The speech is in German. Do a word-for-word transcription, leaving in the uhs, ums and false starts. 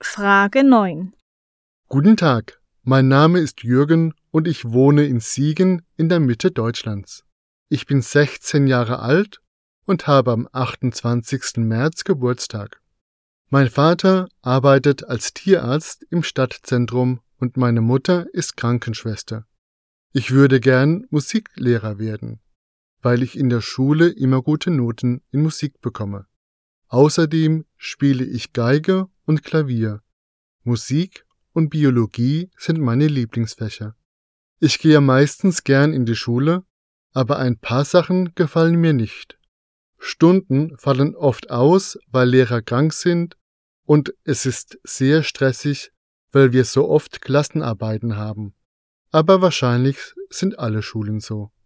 Frage neun. Guten Tag, mein Name ist Jürgen und ich wohne in Siegen in der Mitte Deutschlands. Ich bin sechzehn Jahre alt und habe am achtundzwanzigsten März Geburtstag. Mein Vater arbeitet als Tierarzt im Stadtzentrum und meine Mutter ist Krankenschwester. Ich würde gern Musiklehrer werden, weil ich in der Schule immer gute Noten in Musik bekomme. Außerdem spiele ich Geige und Klavier. Musik und Biologie sind meine Lieblingsfächer. Ich gehe meistens gern in die Schule, aber ein paar Sachen gefallen mir nicht. Stunden fallen oft aus, weil Lehrer krank sind, und es ist sehr stressig, weil wir so oft Klassenarbeiten haben. Aber wahrscheinlich sind alle Schulen so.